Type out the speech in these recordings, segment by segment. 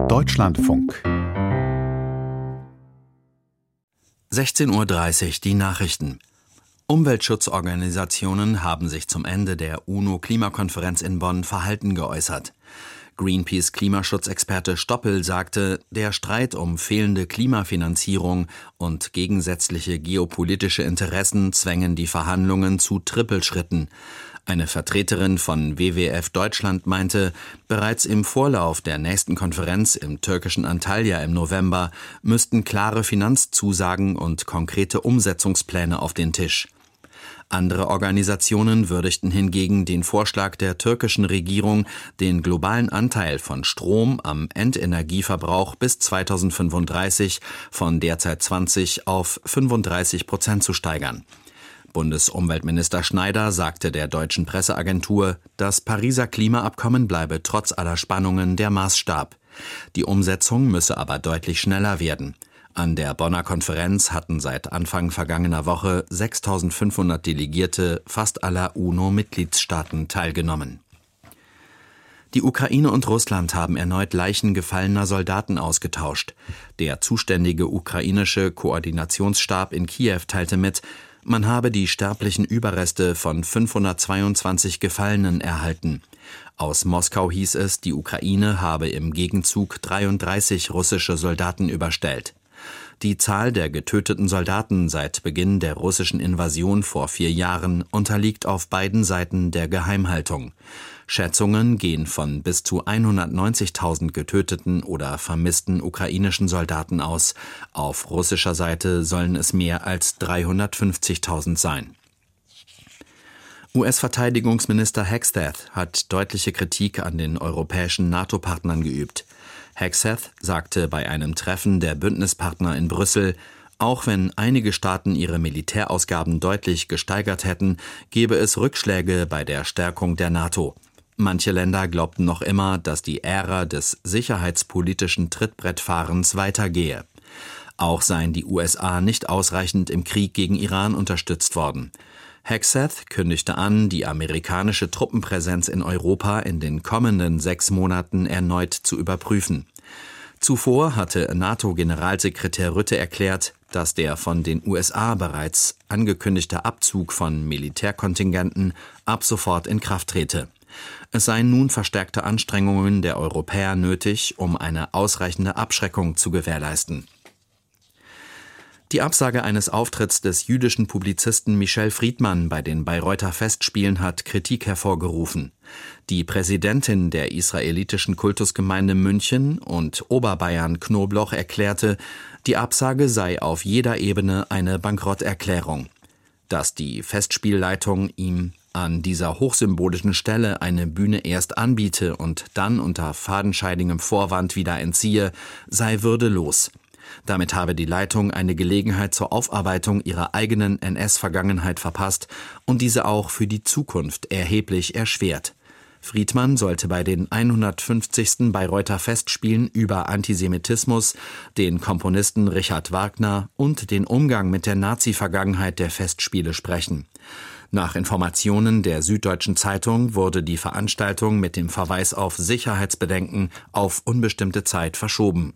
Deutschlandfunk 16:30 Uhr die Nachrichten. Umweltschutzorganisationen haben sich zum Ende der UNO-Klimakonferenz in Bonn verhalten geäußert. Greenpeace-Klimaschutzexperte Stoppel sagte, der Streit um fehlende Klimafinanzierung und gegensätzliche geopolitische Interessen zwängen die Verhandlungen zu Trippelschritten. Eine Vertreterin von WWF Deutschland meinte, bereits im Vorlauf der nächsten Konferenz im türkischen Antalya im November müssten klare Finanzzusagen und konkrete Umsetzungspläne auf den Tisch. Andere Organisationen würdigten hingegen den Vorschlag der türkischen Regierung, den globalen Anteil von Strom am Endenergieverbrauch bis 2035 von derzeit 20 auf 35% zu steigern. Bundesumweltminister Schneider sagte der deutschen Presseagentur, das Pariser Klimaabkommen bleibe trotz aller Spannungen der Maßstab. Die Umsetzung müsse aber deutlich schneller werden. An der Bonner Konferenz hatten seit Anfang vergangener Woche 6.500 Delegierte fast aller UNO-Mitgliedstaaten teilgenommen. Die Ukraine und Russland haben erneut Leichen gefallener Soldaten ausgetauscht. Der zuständige ukrainische Koordinationsstab in Kiew teilte mit, man habe die sterblichen Überreste von 522 Gefallenen erhalten. Aus Moskau hieß es, die Ukraine habe im Gegenzug 33 russische Soldaten überstellt. Die Zahl der getöteten Soldaten seit Beginn der russischen Invasion vor 4 Jahren unterliegt auf beiden Seiten der Geheimhaltung. Schätzungen gehen von bis zu 190.000 getöteten oder vermissten ukrainischen Soldaten aus. Auf russischer Seite sollen es mehr als 350.000 sein. US-Verteidigungsminister Hegseth hat deutliche Kritik an den europäischen NATO-Partnern geübt. Hegseth sagte bei einem Treffen der Bündnispartner in Brüssel, auch wenn einige Staaten ihre Militärausgaben deutlich gesteigert hätten, gebe es Rückschläge bei der Stärkung der NATO. Manche Länder glaubten noch immer, dass die Ära des sicherheitspolitischen Trittbrettfahrens weitergehe. Auch seien die USA nicht ausreichend im Krieg gegen Iran unterstützt worden. Hegseth kündigte an, die amerikanische Truppenpräsenz in Europa in den kommenden 6 Monaten erneut zu überprüfen. Zuvor hatte NATO-Generalsekretär Rutte erklärt, dass der von den USA bereits angekündigte Abzug von Militärkontingenten ab sofort in Kraft trete. Es seien nun verstärkte Anstrengungen der Europäer nötig, um eine ausreichende Abschreckung zu gewährleisten. Die Absage eines Auftritts des jüdischen Publizisten Michel Friedman bei den Bayreuther Festspielen hat Kritik hervorgerufen. Die Präsidentin der israelitischen Kultusgemeinde München und Oberbayern Knobloch erklärte, die Absage sei auf jeder Ebene eine Bankrotterklärung. Dass die Festspielleitung ihm an dieser hochsymbolischen Stelle eine Bühne erst anbiete und dann unter fadenscheinigem Vorwand wieder entziehe, sei würdelos. Damit habe die Leitung eine Gelegenheit zur Aufarbeitung ihrer eigenen NS-Vergangenheit verpasst und diese auch für die Zukunft erheblich erschwert. Friedman sollte bei den 150. Bayreuther Festspielen über Antisemitismus, den Komponisten Richard Wagner und den Umgang mit der Nazi-Vergangenheit der Festspiele sprechen. Nach Informationen der Süddeutschen Zeitung wurde die Veranstaltung mit dem Verweis auf Sicherheitsbedenken auf unbestimmte Zeit verschoben.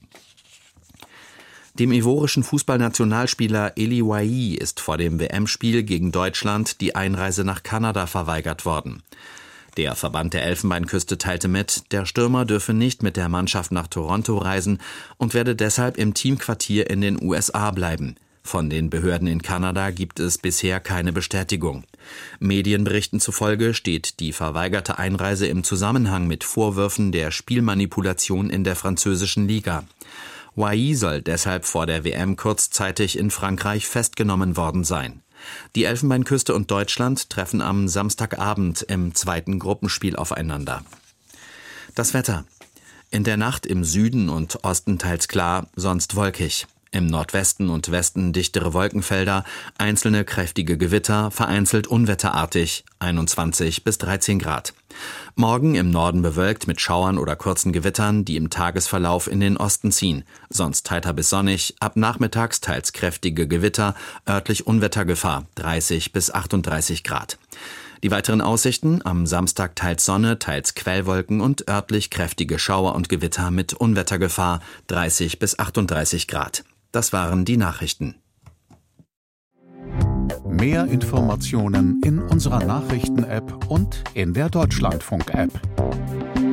Dem ivorischen Fußballnationalspieler Eli Wahi ist vor dem WM-Spiel gegen Deutschland die Einreise nach Kanada verweigert worden. Der Verband der Elfenbeinküste teilte mit, der Stürmer dürfe nicht mit der Mannschaft nach Toronto reisen und werde deshalb im Teamquartier in den USA bleiben. Von den Behörden in Kanada gibt es bisher keine Bestätigung. Medienberichten zufolge steht die verweigerte Einreise im Zusammenhang mit Vorwürfen der Spielmanipulation in der französischen Liga. Wahi soll deshalb vor der WM kurzzeitig in Frankreich festgenommen worden sein. Die Elfenbeinküste und Deutschland treffen am Samstagabend im 2. Gruppenspiel aufeinander. Das Wetter. In der Nacht im Süden und Osten teils klar, sonst wolkig. Im Nordwesten und Westen dichtere Wolkenfelder, einzelne kräftige Gewitter, vereinzelt unwetterartig, 21 bis 13 Grad. Morgen im Norden bewölkt mit Schauern oder kurzen Gewittern, die im Tagesverlauf in den Osten ziehen. Sonst heiter bis sonnig, ab nachmittags teils kräftige Gewitter, örtlich Unwettergefahr, 30 bis 38 Grad. Die weiteren Aussichten: am Samstag teils Sonne, teils Quellwolken und örtlich kräftige Schauer und Gewitter mit Unwettergefahr, 30 bis 38 Grad. Das waren die Nachrichten. Mehr Informationen in unserer Nachrichten-App und in der Deutschlandfunk-App.